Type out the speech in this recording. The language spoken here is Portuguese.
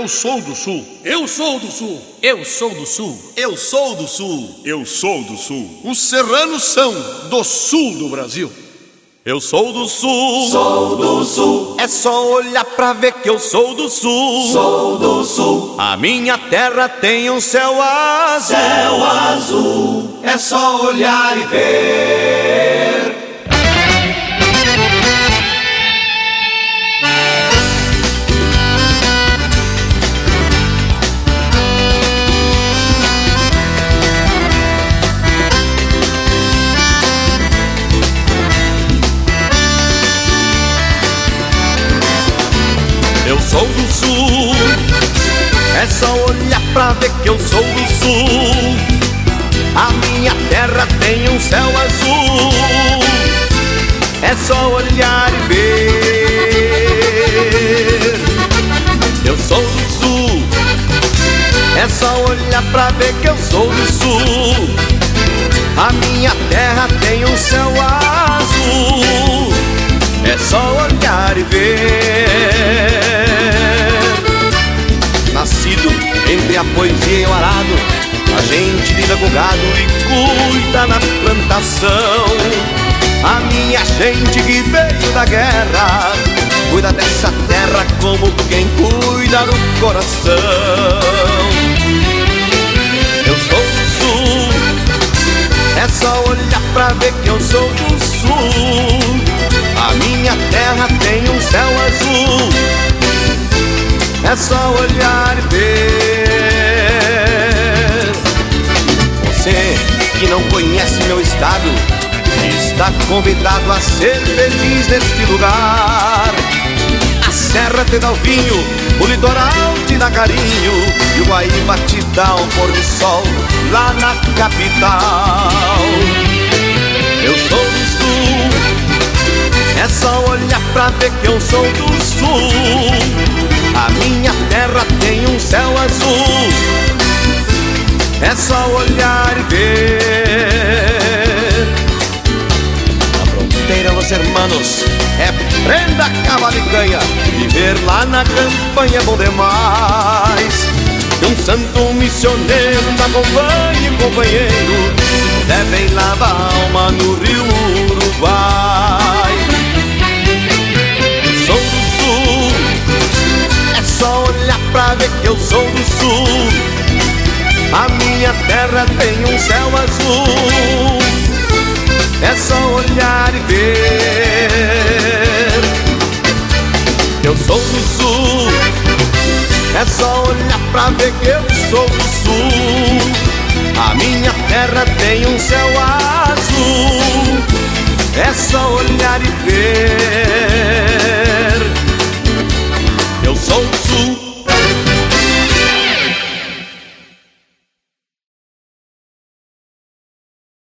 Eu sou do Sul. Eu sou do Sul. Eu sou do Sul. Eu sou do Sul. Eu sou do Sul. Os serranos são do Sul do Brasil. Eu sou do Sul. Sou do Sul. É só olhar pra ver que eu sou do Sul. Sou do Sul. A minha terra tem um céu azul. Céu azul. É só olhar e ver. Eu sou do Sul, é só olhar pra ver que eu sou do Sul. A minha terra tem um céu azul. É só olhar e ver. Eu sou do Sul, é só olhar pra ver que eu sou do Sul. A minha terra tem um céu azul. É só olhar e ver. Nascido entre a poesia e o arado, a gente lida com gado e cuida na plantação. A minha gente que veio da guerra cuida dessa terra como quem cuida do coração. Eu sou do Sul, é só olhar pra ver que eu sou do Sul. A minha terra tem um céu azul. É só olhar e ver. Você que não conhece meu estado está convidado a ser feliz neste lugar. A serra te dá o vinho, o litoral te dá carinho, e o Guaíba te dá um pôr do sol lá na capital. Eu sou do Sul, é só olhar pra ver que eu sou do Sul. A minha terra tem um céu azul. É só olhar e ver. Na fronteira, los hermanos, é prenda, cavalo e canha. Viver lá na campanha é bom demais. Que um santo missioneiro me acompanhe, companheiro, devem lavar a alma no rio Uruguai. Eu sou do Sul, é só olhar pra ver que eu sou do Sul. A minha terra tem um céu azul. É só olhar e ver. Eu sou do Sul, é só olhar pra ver que eu sou do Sul. A minha terra tem um céu azul. É só olhar e ver.